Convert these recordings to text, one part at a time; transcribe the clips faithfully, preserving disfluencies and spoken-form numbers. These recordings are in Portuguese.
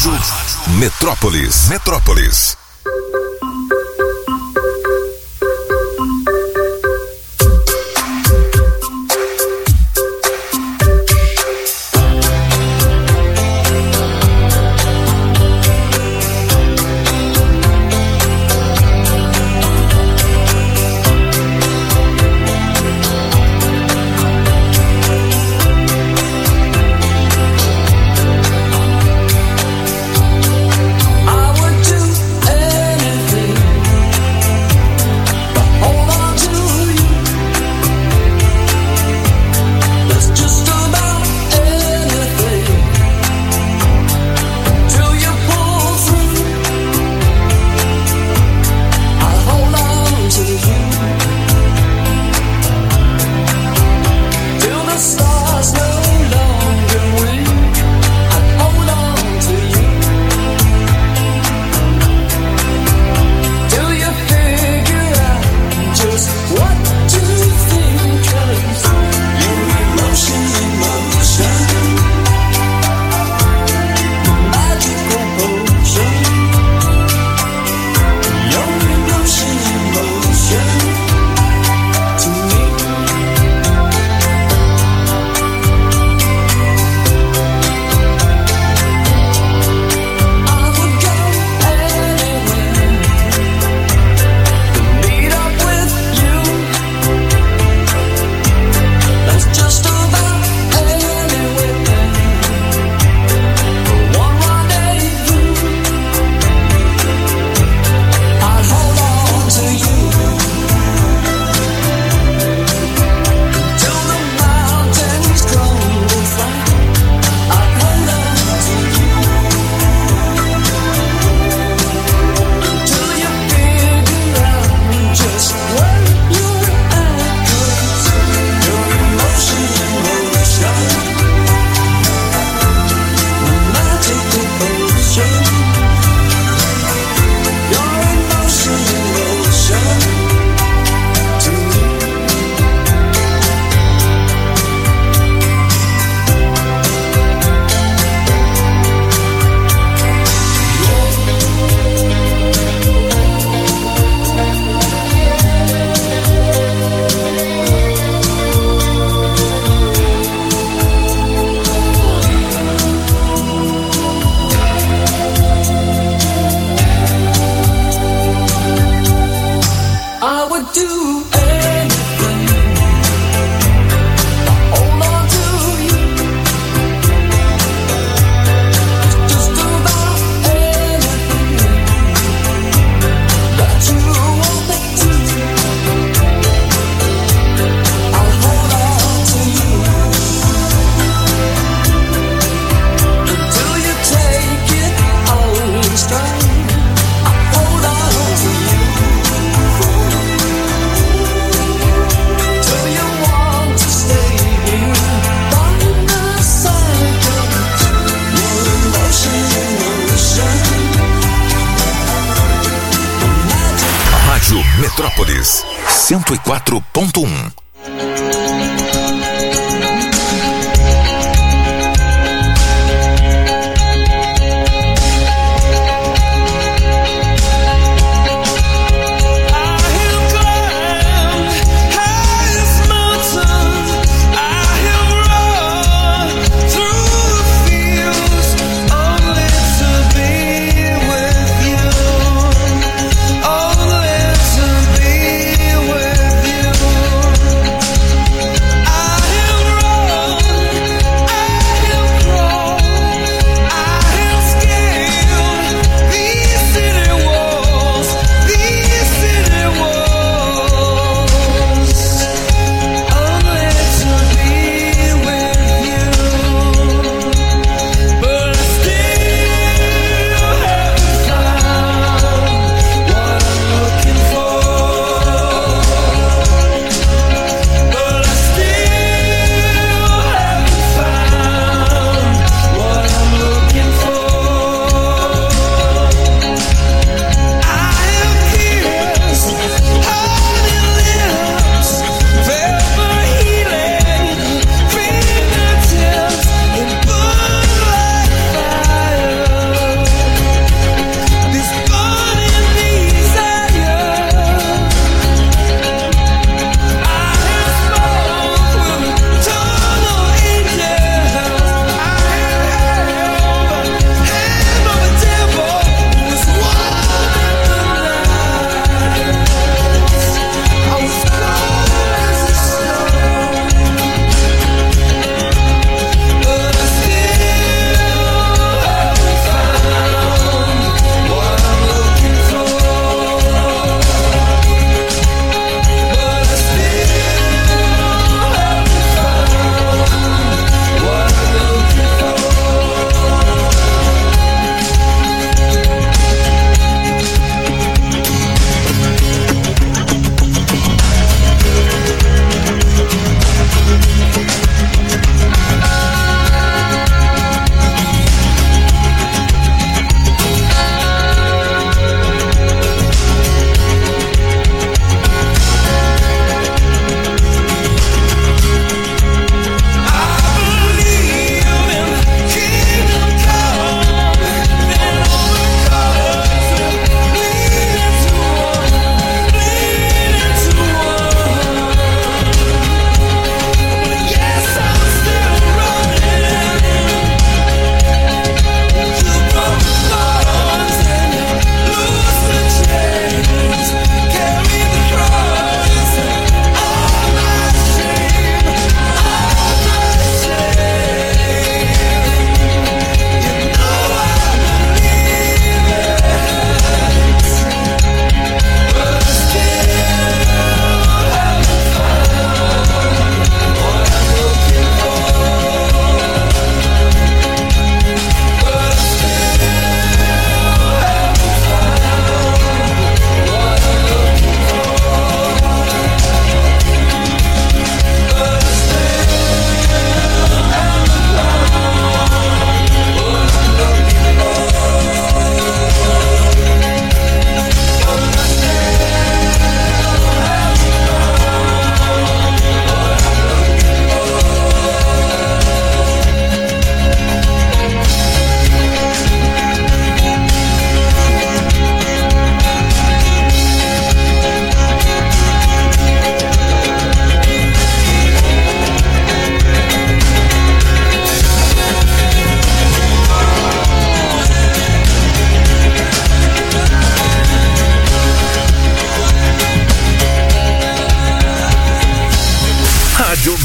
Rádio Metrópolis. Metrópolis. Metrópolis cento e quatro ponto um. Oh,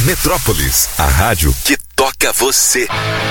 Metrópolis, a rádio que toca você.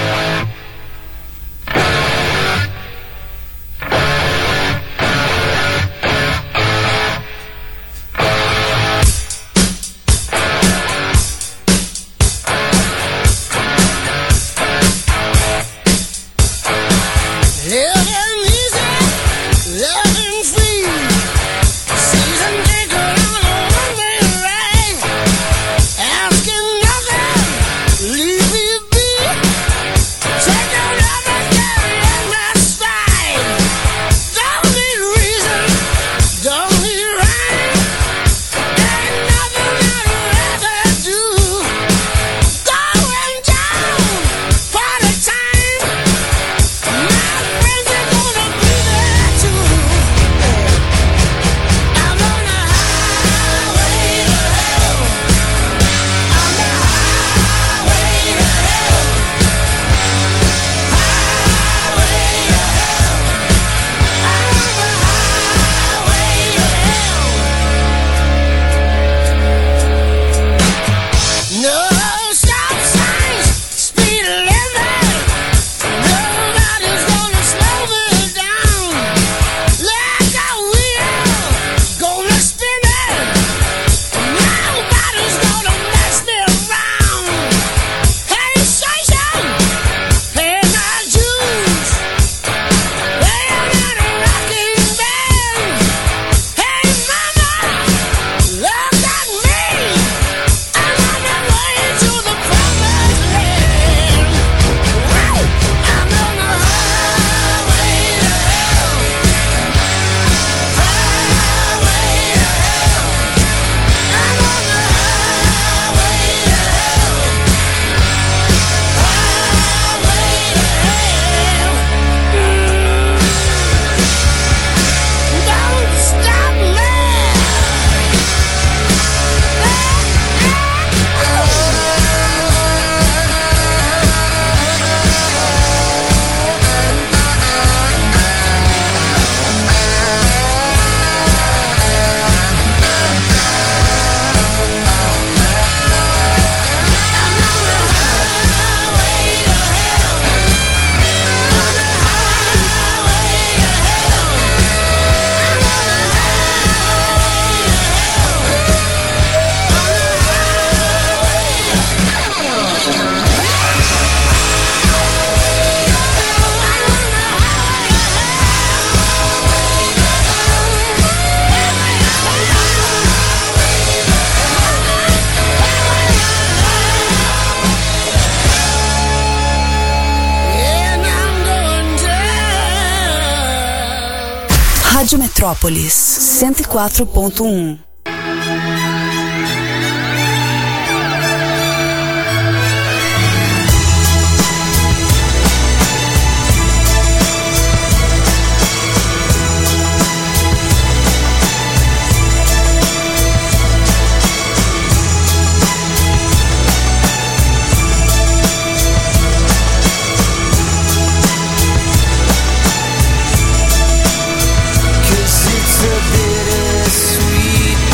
Rádio Metrópolis, cento e quatro ponto um. Sweet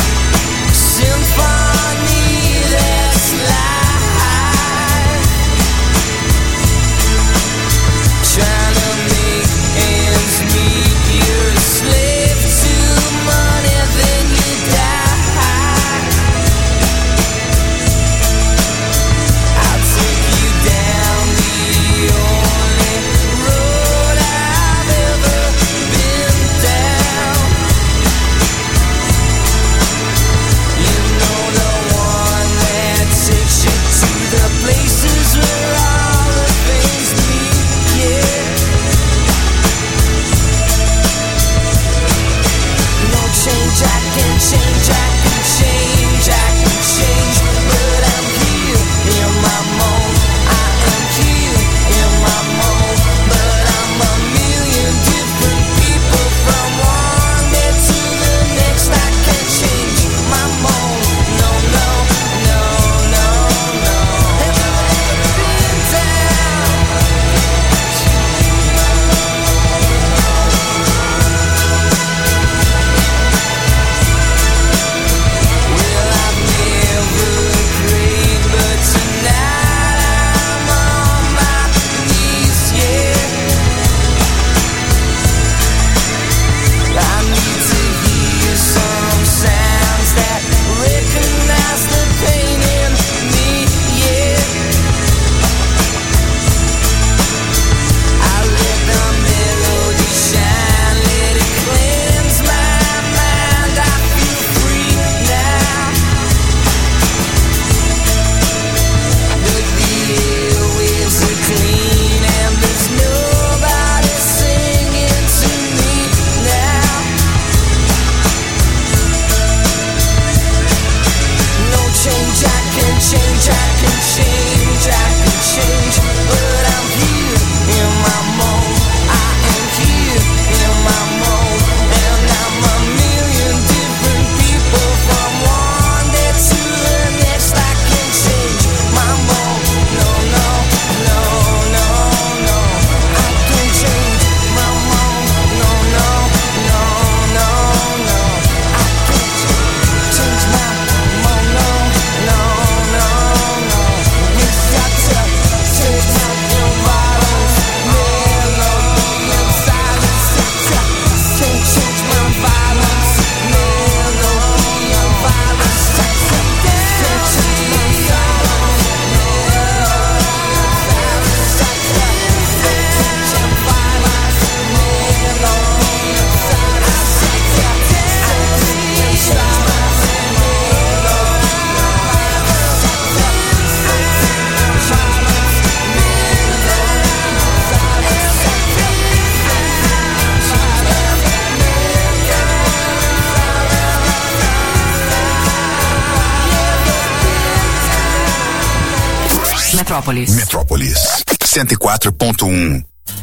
Metrópolis. Metrópolis cento e quatro ponto um.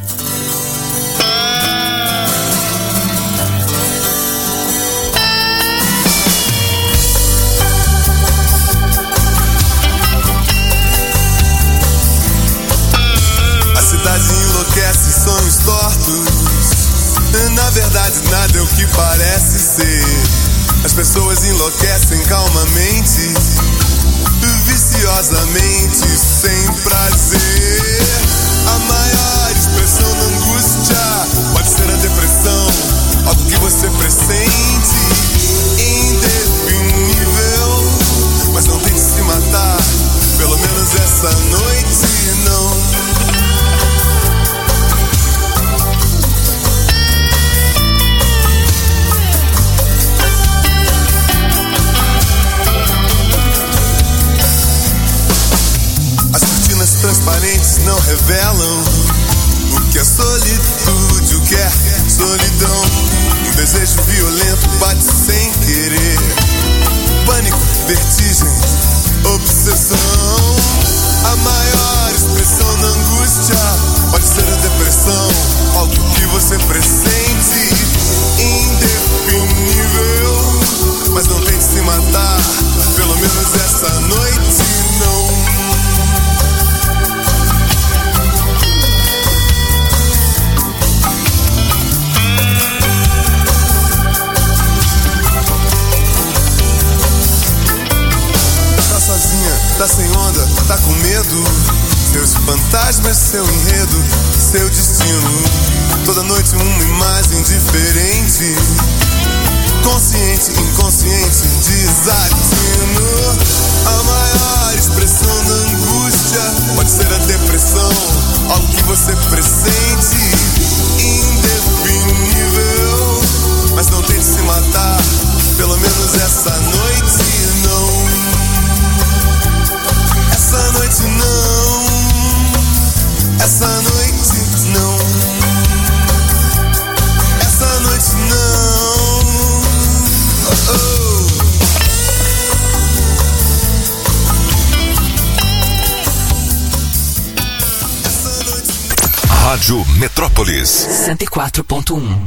A cidade enlouquece, sonhos tortos. Na verdade nada é o que parece ser. As pessoas enlouquecem calmamente, viciosamente, sem prazer. A maior expressão da angústia pode ser a depressão, algo que você pressente, indefinível. Mas não tente se matar, pelo menos essa noite não. Transparentes não revelam o que é solitude, o que é solidão. Um desejo violento bate sem querer. Pânico, vertigem, obsessão. A maior expressão da angústia pode ser a depressão, algo que você pressente, indefinível. Mas não tente se matar, pelo menos essa noite não. Tá sem onda, tá com medo. Seus fantasmas, seu enredo, seu destino. Toda noite uma imagem diferente. Consciente, inconsciente, desatino. A maior expressão da angústia pode ser a depressão, algo que você pressente, indefinível. Mas não tente se matar, pelo menos essa noite não. Essa noite não, essa noite não, essa noite não. Oh, oh. Essa noite não. Rádio Metrópolis cento e quatro ponto um.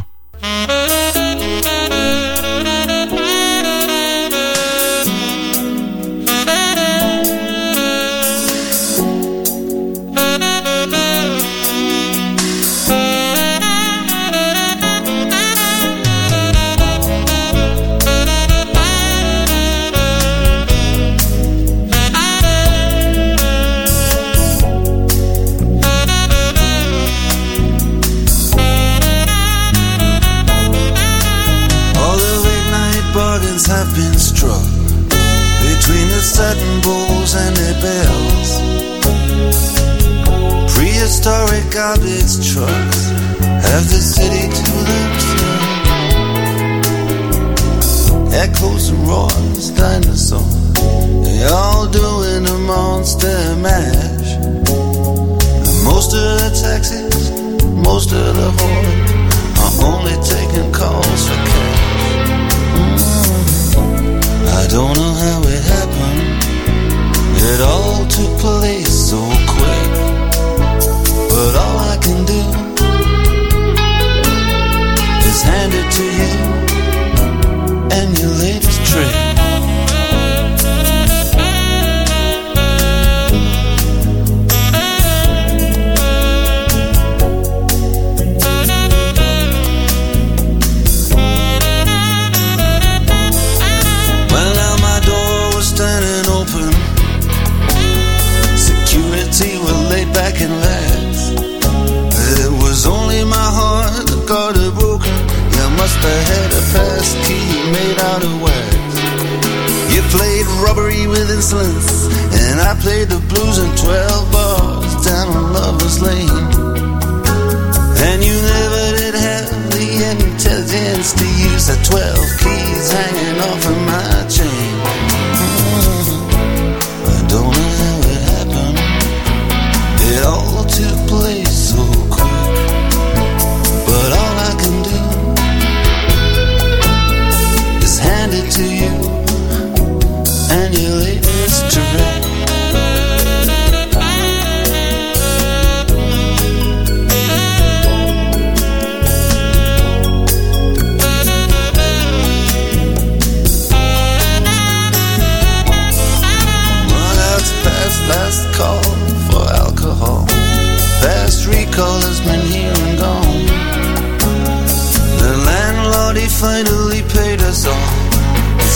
Have been struck between the satin bowls and their bells. Prehistoric garbage trucks have the city to themselves. Echoes and roars, dinosaurs, they all doing a monster mash. And most of the taxis, most of the whores are only taking calls for cash. I don't know how it happened. It all took place so quick. But all I can do is hand it to you and your latest trick. Back in last, it was only my heart that got it broken. You must have had a pass key made out of wax. You played robbery with insolence, and I played the blues in twelve bars down on Lover's Lane. And you never did have the intelligence to use the twelve keys hanging off of my chain. I don't know how it happened. It all took place so quick, but all I can do is hand it to you and your latest trick.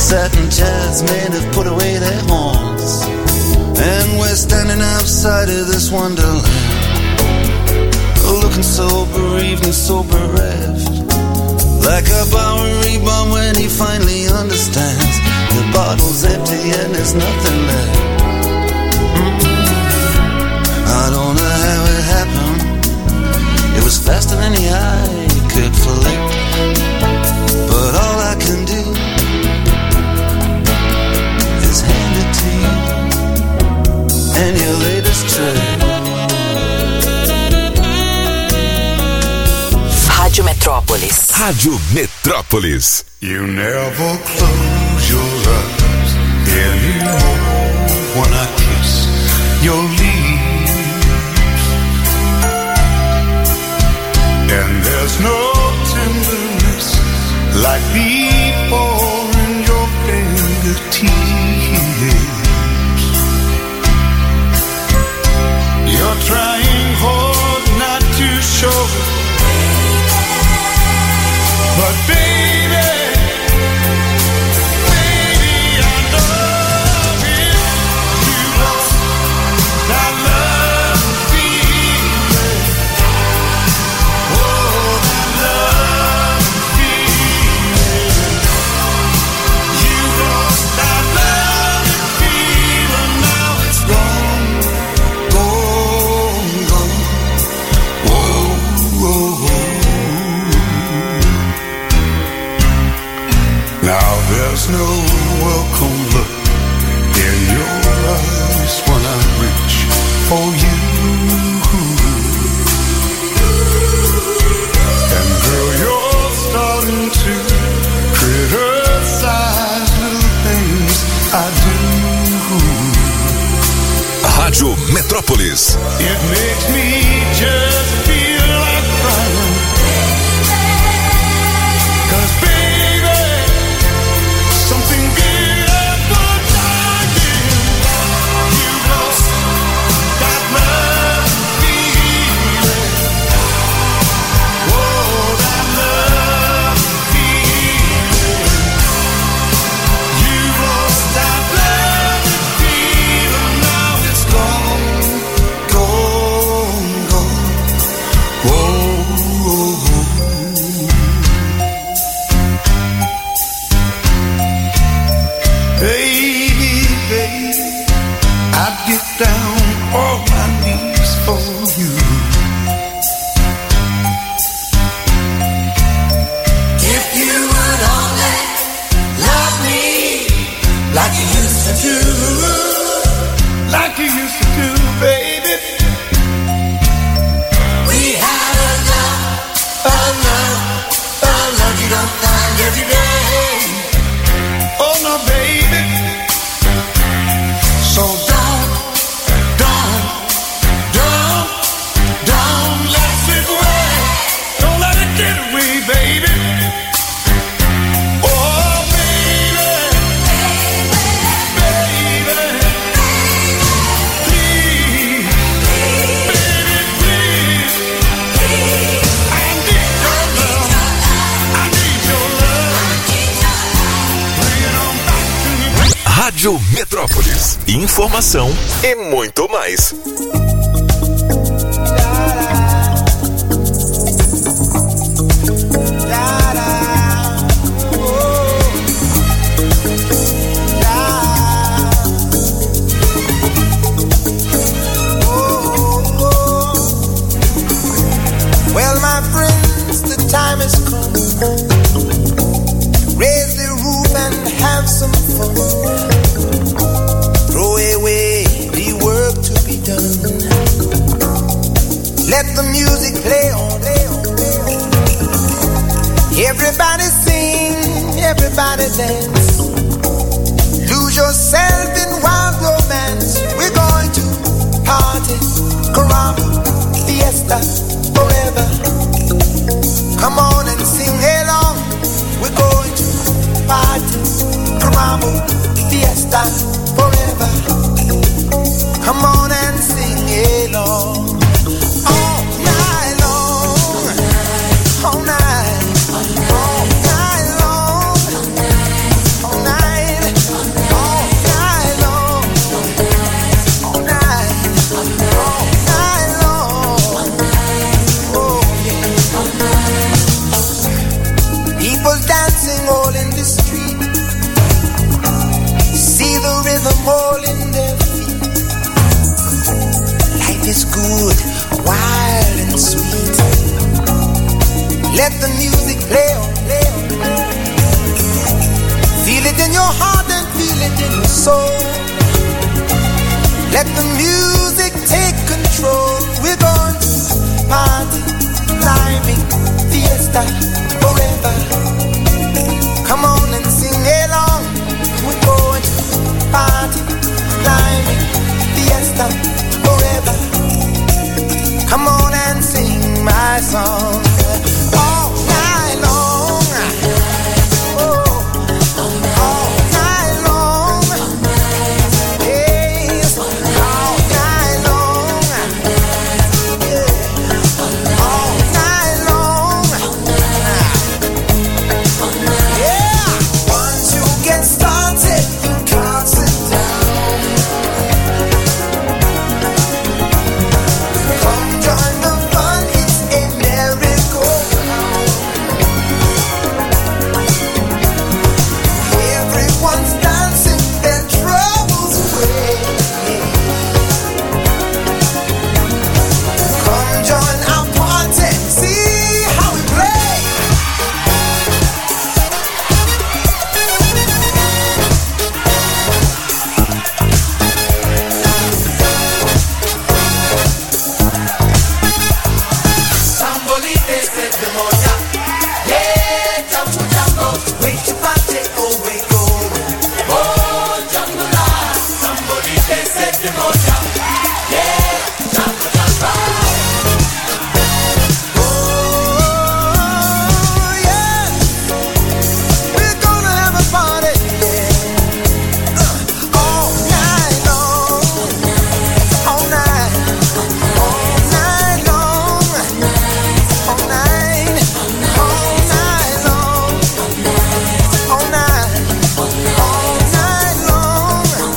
sat in chairs made have put away their horns, and we're standing outside of this wonderland, looking so bereaved and so bereft, like a Bowery bum when he finally understands the bottle's empty and there's nothing left. Mm-hmm. I don't know how it happened. It was faster than the eye could flick, but all I can do is hand it to you and your latest trick. Rádio Metrópolis. Rádio Metrópolis. You never close your eyes anymore when I kiss your lips, and there's no tenderness like before in your fingertips. You're trying hard not to show it, but baby, baby, I love you. You lost that love feeling. Oh, that love feeling. You lost that love feeling. Now it's gone, gone, gone. Whoa, whoa, whoa. Now there's no welcome look in your eyes when I reach for you. And girl, you're starting to criticize little things I do. Rádio Metrópolis. It makes me just feel like crying. 'Cause baby, something beautiful done you. You lost that love feeling. Oh, that love feeling. You lost that love feeling. Now it's gone, gone, gone. Whoa, whoa, whoa. Baby, baby, I'd get down on my knees for you. If you would only love me like you used to do, like you used to do, baby. We had a love, a love, a love you don't find every day. Oh no, baby. So don't, don't, don't, don't let it away. Don't let it get away, baby. Oh, baby, baby, please, baby, please. I need your love. I need your love. Bring it on back to me. Rádio Metrópolis. Informação e muito mais. Well, my friends, the time has come. Raise the roof and have some fun. Throw away the work to be done. Let the music play on, play on, play on. Everybody sing, everybody dance. Lose yourself in wild romance. We're going to party, caramba, fiesta, forever. Come on and sing along. We're going to party, caramba, fiesta, forever. Come on and sing along. All night long, all night, all night long, all night. feel it in the soul. Let the music take control. We're going to party, climbing, fiesta, forever. Come on and sing along. We're going to party, climbing, fiesta, forever. Come on and sing my song all night long. Oh, all night long. Yes, all night long. Yeah, all night long. Yeah, once you get started, you can't sit down. Come join the fun, it's a merry-go-round. Everyone's dancing their troubles away. Come join our party, see how we play. Sambolite se demonia, yeah, jambo jambo, wait to party, oh wait go, oh jambo la, sambolite se demonia, yeah, jambo jambo, oh yeah, we're gonna have a party, yeah, uh, all night long, all night, all night long. All night, all night long, all night, all night long, oh,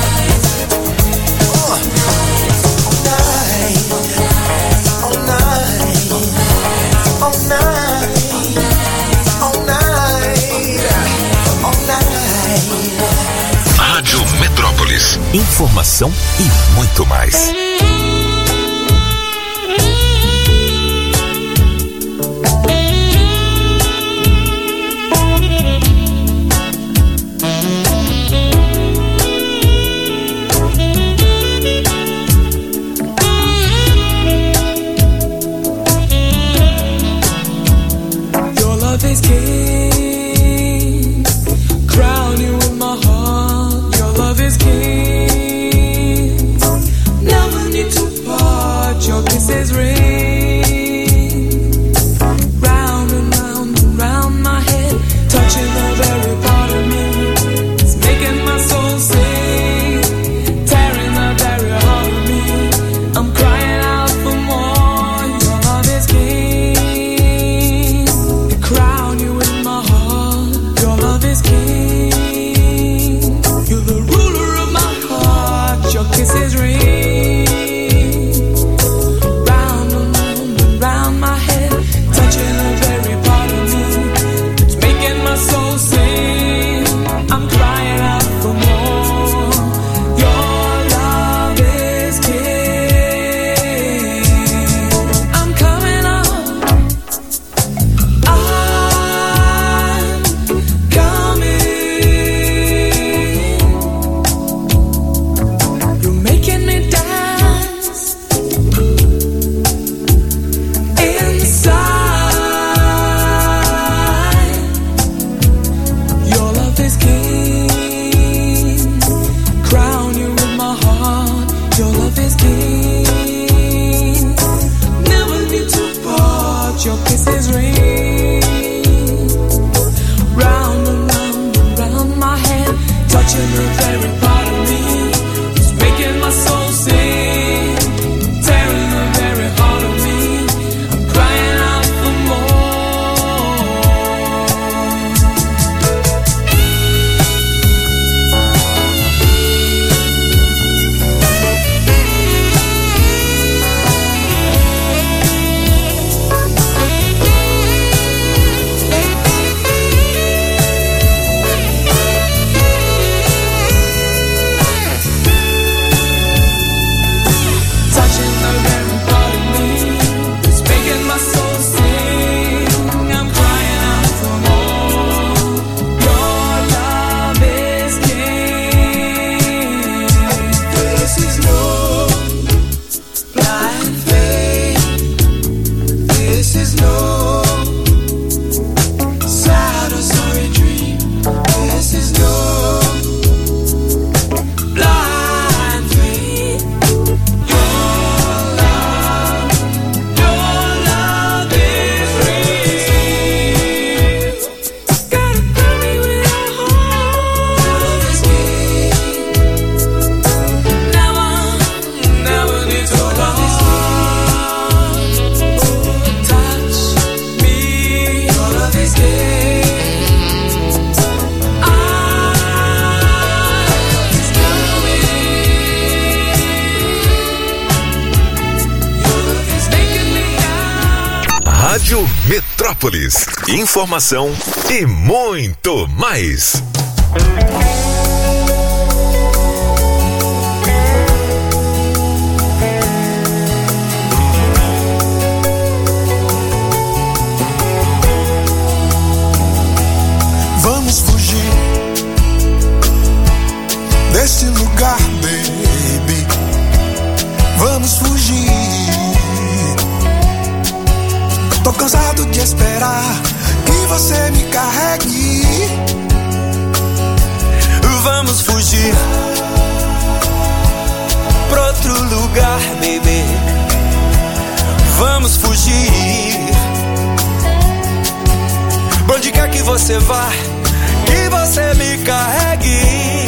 all night, all night, all night, all night, all night. Rádio Metrópolis. Informação e muito mais. Your love is king, crown you in my heart. Your love is king, never need to part. Your kisses ring, round and round and round my head, touching the very part of me. It's making my soul sing, tearing the very heart of me. I'm crying out for more. Your love is king, crown you in my heart. Your love is king, you're the ruler of my heart. Your kisses ring, round and round and round my head, touching the very part of me. It's making my soul sing, I'm crying out for more. Your love is king, I'm coming up, I'm coming. You're making me dance inside. Your love is king, crown you in my heart. Your love is king, never need to part. Your kisses ring, round and round and round my head, touching the very part of me. It's making my soul sing, tearing the very heart of me. I'm crying out for more. Rádio Metrópolis. Informação e muito mais. Vamos fugir deste lugar, baby. Vamos fugir. Tô cansado de esperar que você me carregue. Vamos fugir pra outro lugar, baby. Vamos fugir. Pra onde quer que você vá, que você me carregue.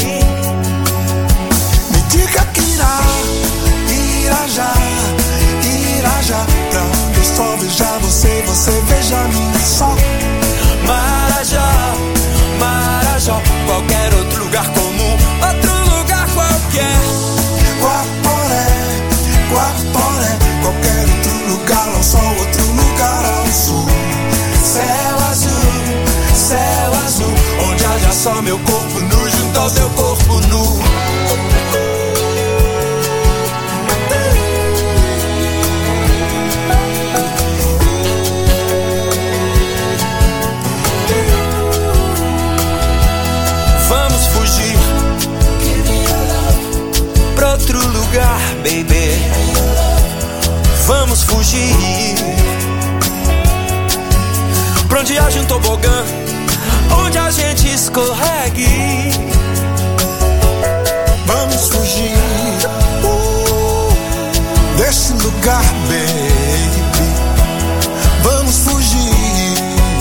Me diga que irá, irá já, irá já. Pra onde eu só veja você, você veja mim só. Marajó, Marajó, qualquer outro lugar comum, outro lugar qualquer. Guaporé, Guaporé, qualquer outro lugar ao sol, outro lugar ao sul. Céu azul, céu azul, onde haja só meu corpo nu junto ao teu corpo nu. Vamos fugir pra outro lugar, baby. Vamos fugir pra onde haja um tobogã, onde a gente escorregue. Vamos fugir uh, desse lugar, baby. Vamos fugir.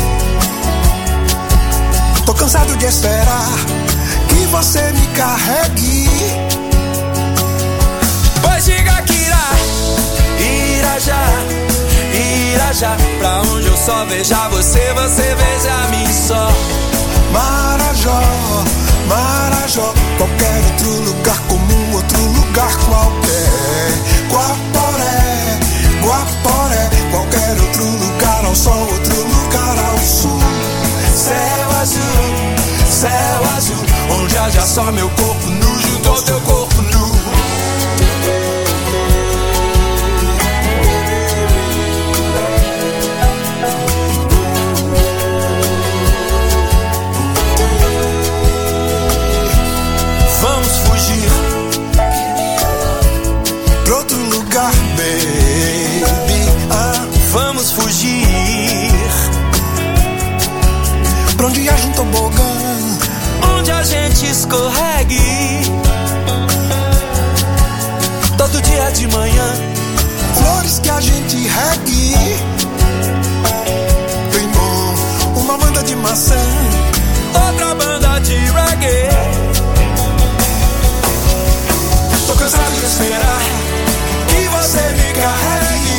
Tô cansado de esperar que você me carregue. Pois diga que irá, irá já, irá já. Pra onde eu só veja você, você veja a mim só. Marajó, Marajó, qualquer outro lugar comum, outro lugar qualquer. Guaporé, Guaporé, qualquer outro lugar ao sol, outro lugar ao sul. Céu azul, céu azul, onde haja só meu corpo nu junto ao teu corpo nu. Vamos fugir pra outro lugar, baby. Ah, vamos fugir pra onde haja um tobogã, onde a gente escorregue. Todo dia de manhã, flores que a gente regue. Tem bom, uma banda de maçã, outra banda de reggae. Tô cansado de esperar que você me carregue.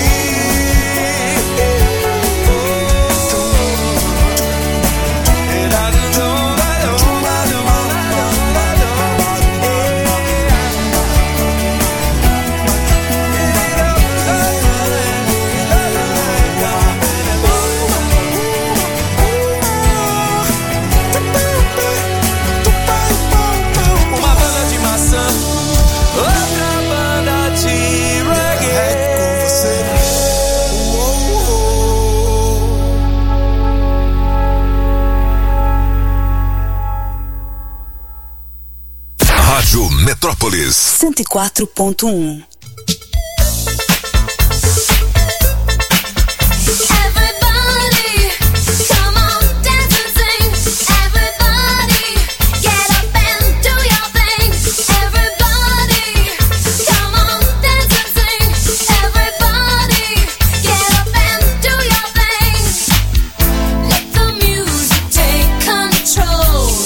Metrópolis cento e quatro ponto um.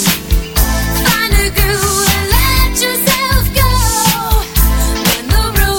Find a groove and let yourself go. When the road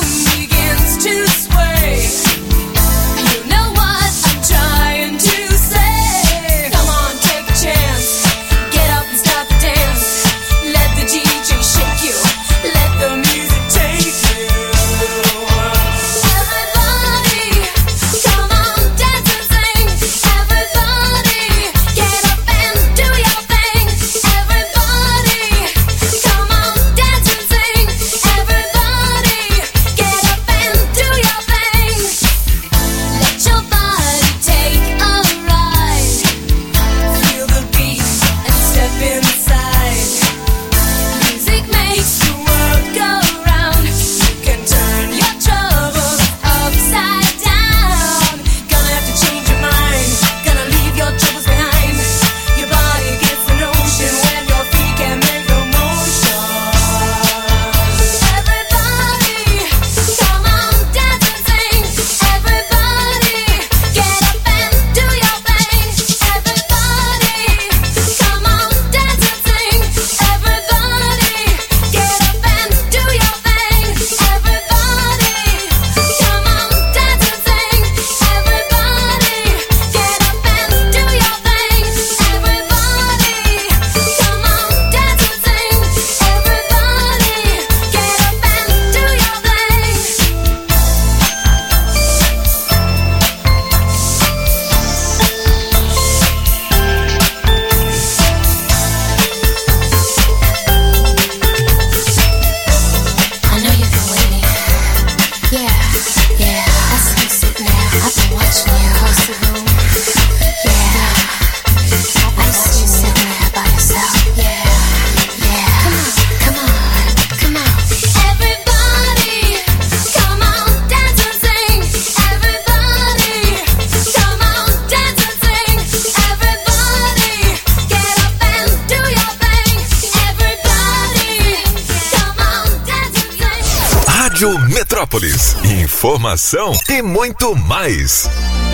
Metrópolis, informação e muito mais.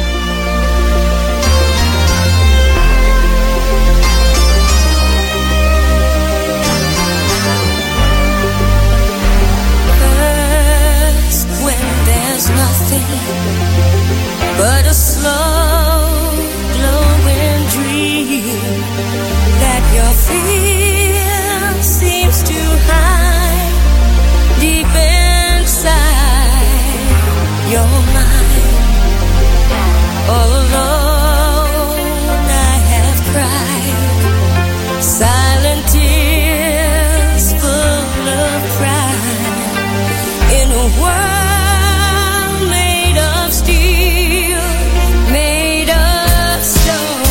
First, when there's nothing but a slow glowing dream that your fear seems to hide deep inside your mind. All alone I have cried silent tears full of pride in a world made of steel, made of stone.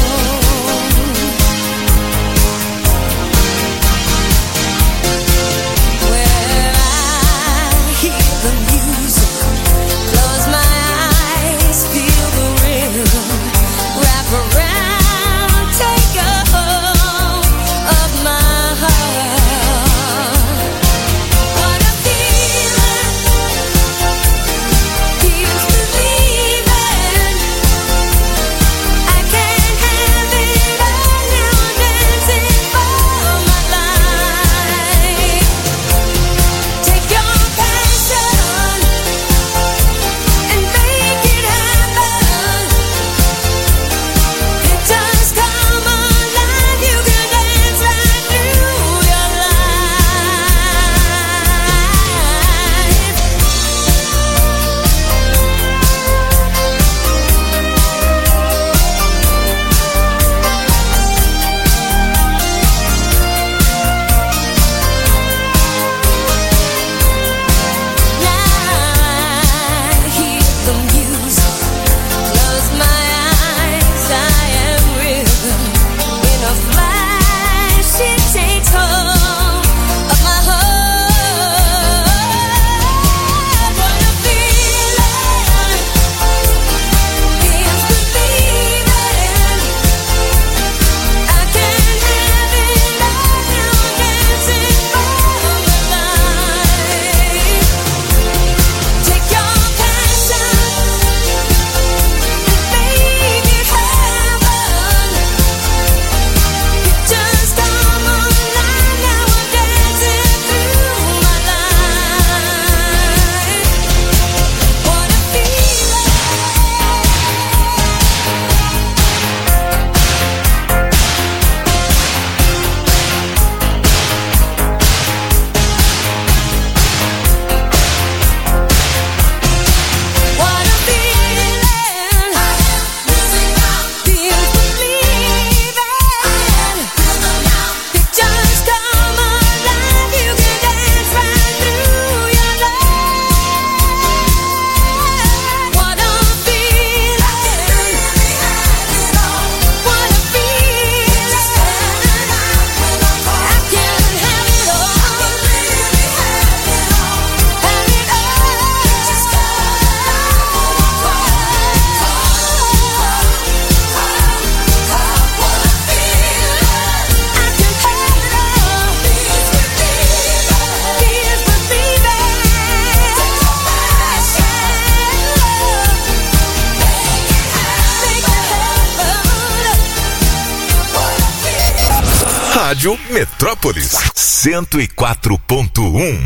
Where I hear the music, close my eyes, feel the rhythm, wrap around, take a hold of my heart. What a feeling, feels believing. I can't have it all now, dancing for my life. Take your passion and make it happen. It does come alive, you can dance right through your life. I hear the music, close my eyes, I am rhythm. In a flash, it takes hold of my heart. What a feeling, feels believing. I can't have it all now, dancing for my life. Take your passion and make it happen. It just come alive now, I'm dancing through my life. What a feeling. What a feeling, feels believing. It just come alive, you can dance right through your life. What a feeling, what a feeling. I can have it all, have it Rádio Metrópolis, cento e quatro ponto um.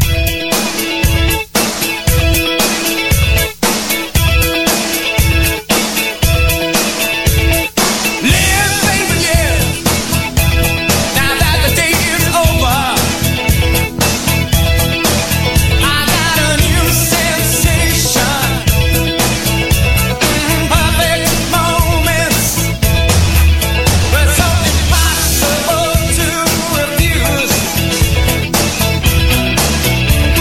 Impossible to refuse.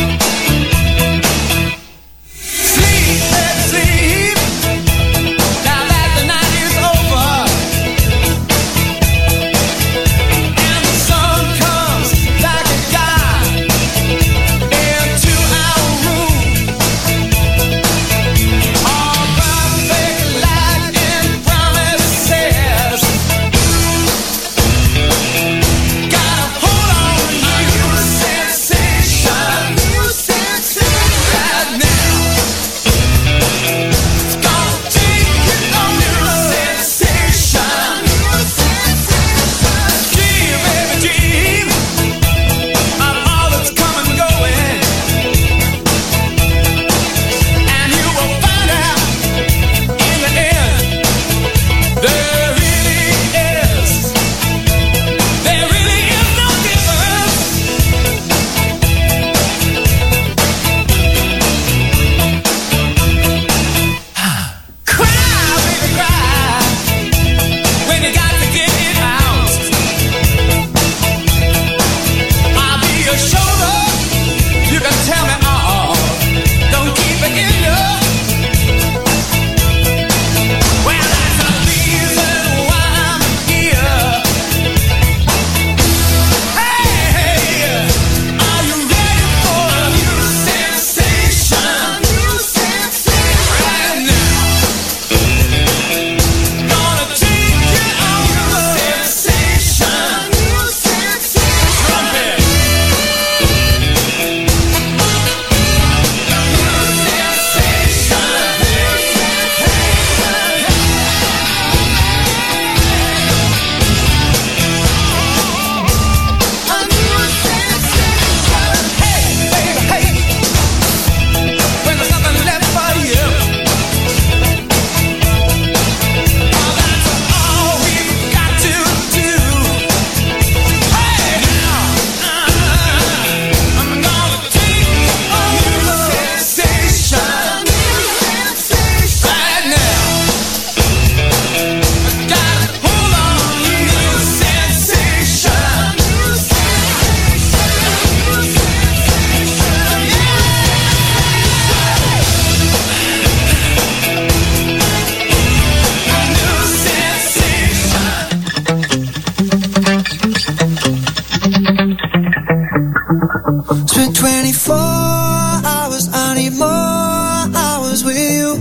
Spent twenty-four hours, I need more hours with you.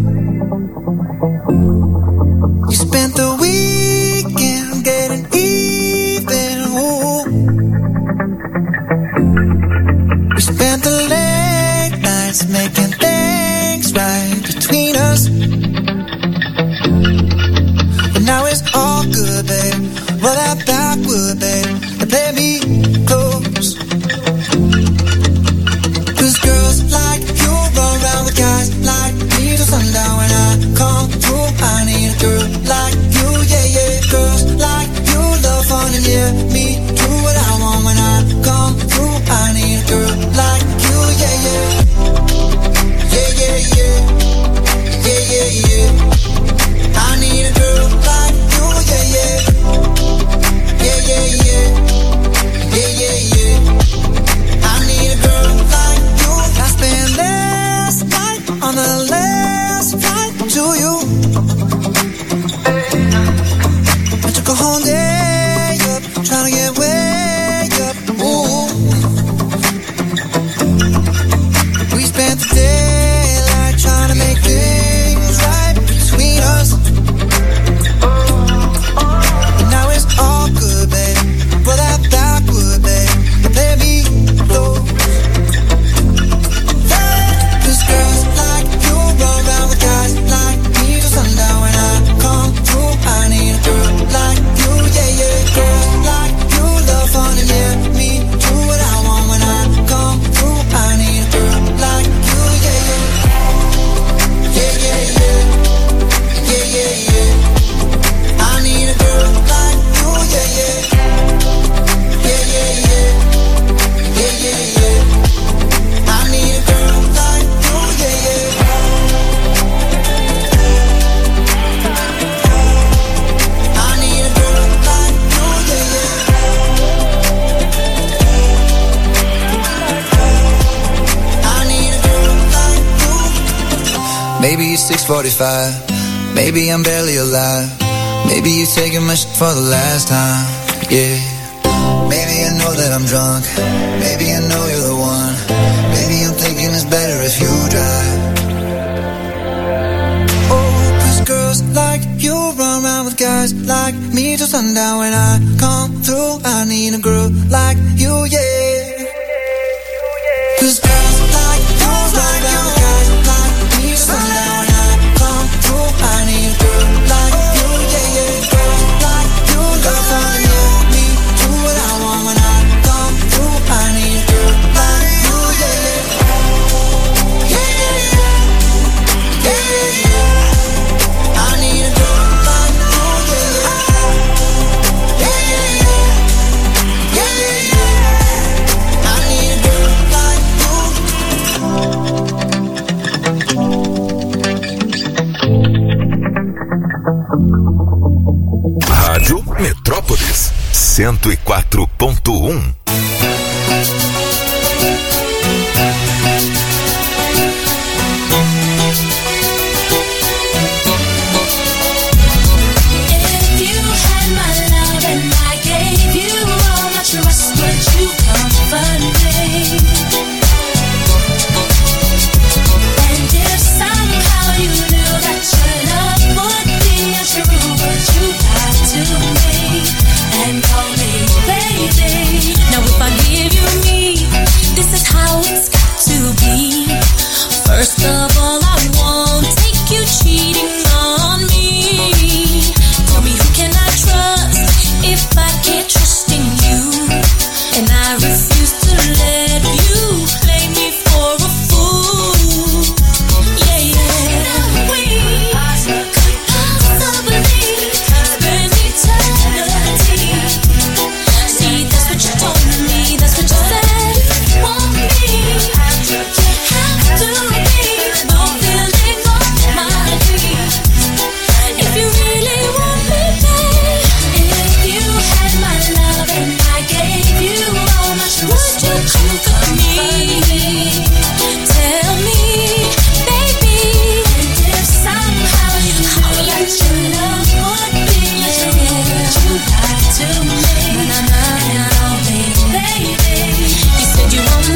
You spent the weekend getting even, ooh. We spent the late nights making things right between us. But now it's all good, babe. Roll that backward, babe, and play me close. Cause girls like you run around with guys like me till sundown. When I come through, I need a girl like you, yeah, yeah. Girls like you love fun and yeah, me do what I want. When I come through, I need a girl like you, yeah, yeah. Yeah, yeah, yeah. Yeah, yeah, yeah. I need a girl like you, yeah, yeah. Yeah, yeah, yeah. Yeah, yeah, yeah. I need a girl like you. I spent last night on the last flight to you. I took a whole day up, trying to get way up. Ooh. We spent the daylight trying to make things right between us. But now it's all good, babe. Roll that backward, babe, and play me close. Cause girls like you run around with guys like me till sundown. When I come through, I need a girl like you, yeah, yeah. Girls like you love fun and yeah, me do what I want. When I come through, I need a girl like you, yeah, yeah. Yeah, yeah, yeah. Yeah, yeah, yeah. I need a girl like you, yeah, yeah. Yeah, yeah, yeah. Yeah, yeah, yeah. I need a girl like you, yeah, yeah. I need a girl like you, yeah, yeah. I need a girl like you. Maybe it's six forty-five. Maybe I'm barely alive. Maybe you're taking my shit for the last time. Yeah. Maybe I know that I'm drunk. Maybe I know you're the one. Maybe I'm thinking it's better if you drive. Oh, cause girls like you run around with guys like me till sundown. When I come through, I need a girl like you, yeah. Cause girls like you run around with guys like me till sundown. When I come through, I need a girl like you, yeah, yeah. Girls like you love fun and yeah, me do what I want. When I come through, I need a girl like you, yeah, yeah. Yeah, yeah, yeah. Yeah, yeah, yeah. I need a girl like you, yeah, yeah. Yeah, yeah, yeah. Yeah, yeah, yeah. I need a girl like you. Rádio Metrópolis cento e quatro ponto um. First of all, I won't take you cheating on me. Tell me, who can I trust if I can't trust in you? And I refuse to let you play me for a fool. Yeah, yeah. We could possibly spend eternity. See, that's what you told me, that's what you said. Want me? You have to. To me, na na na, baby. You said you want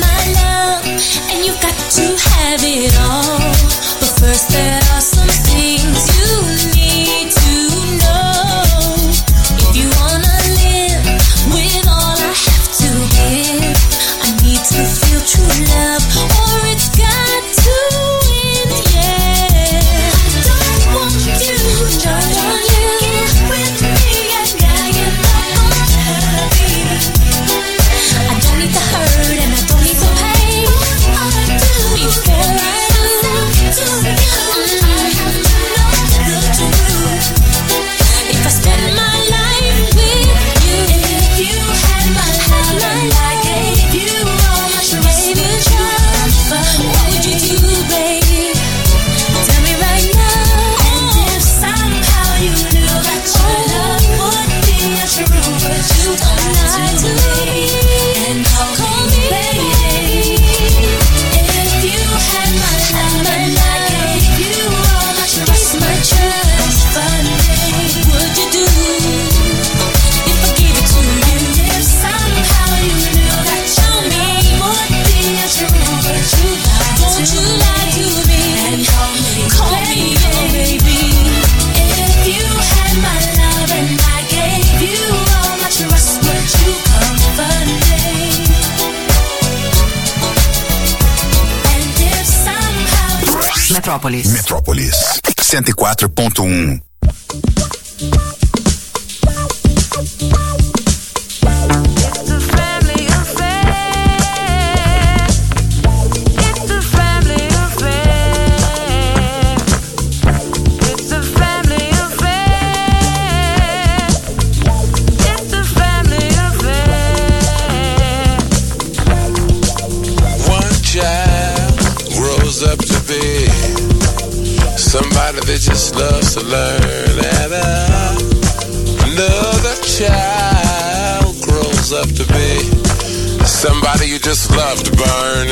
Metrópolis. Metrópolis. cento e quatro ponto um. Somebody that just loves to learn, and uh, another child grows up to be somebody you just love to burn.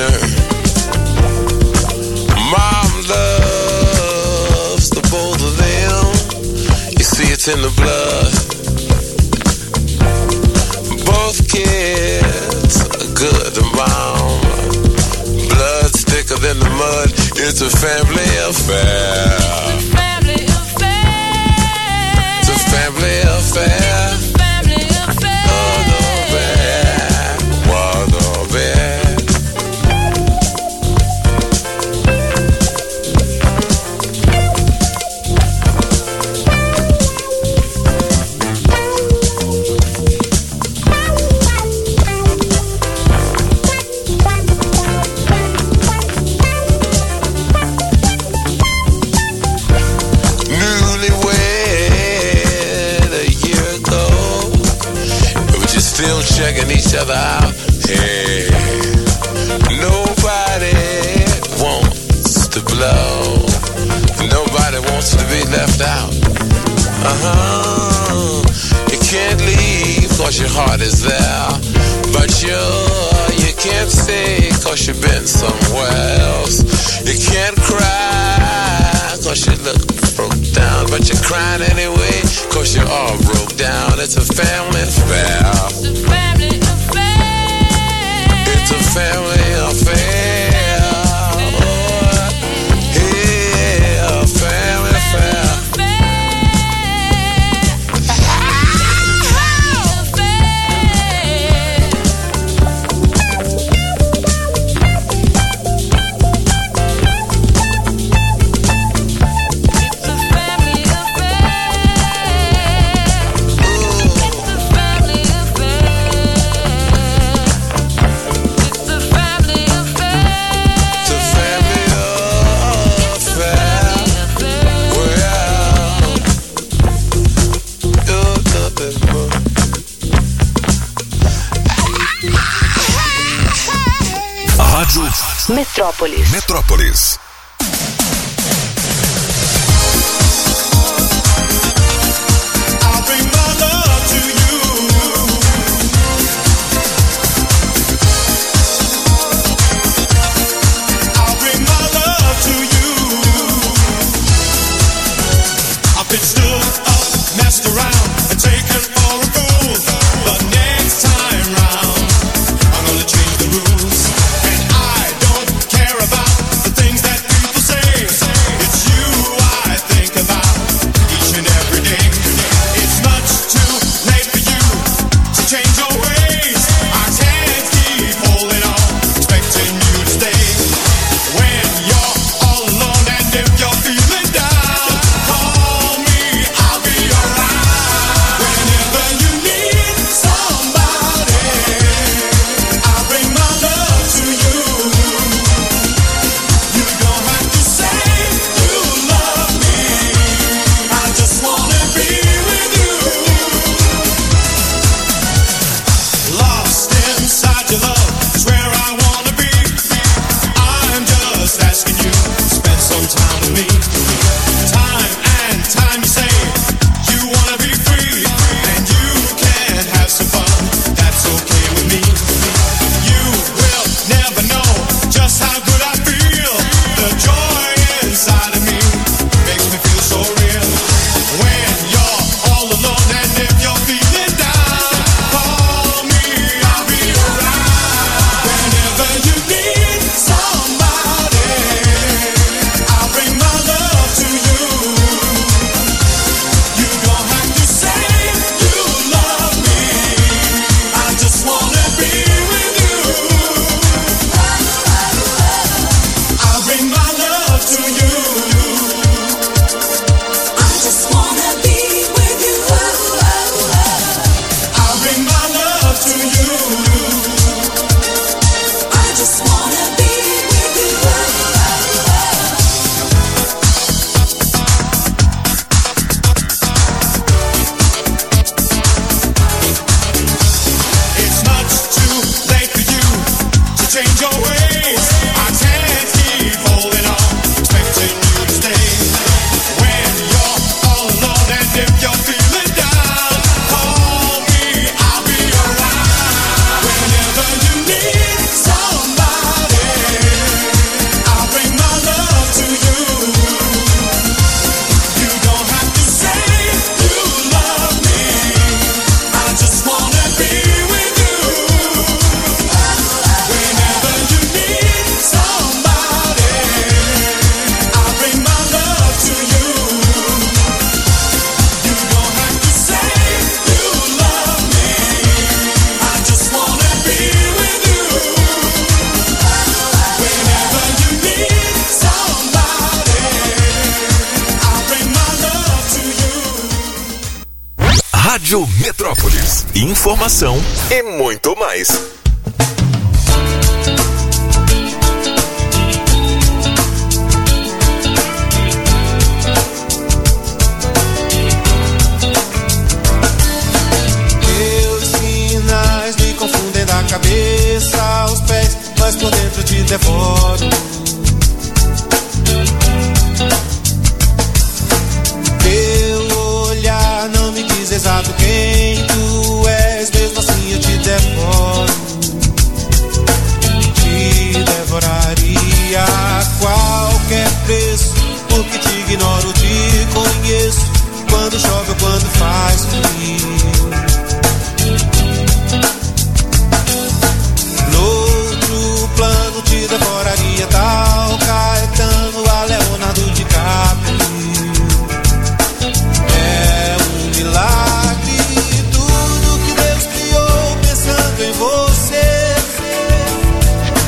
Mom loves the both of them. You see, it's in the blood. Both kids are good to mom. Blood's thicker than the mud. It's a family affair. It's a family affair. It's a family affair. It's a family affair. Oh, no bad. Whoa, no bad. Still checking each other out. Hey, nobody wants to blow. Nobody wants to be left out. Uh-huh. You can't leave cause your heart is there. But you, you can't stay cause you've been somewhere else. You can't cry cause you look broke down. But you're crying anyway cause you're all broke down. It's a family affair. It's a family affair. It's a family affair. Oh, yeah, a family affair. Metrópolis. Metrópolis. Change the rules, and I don't care about the things that Rádio Metrópolis. Informação e muito mais.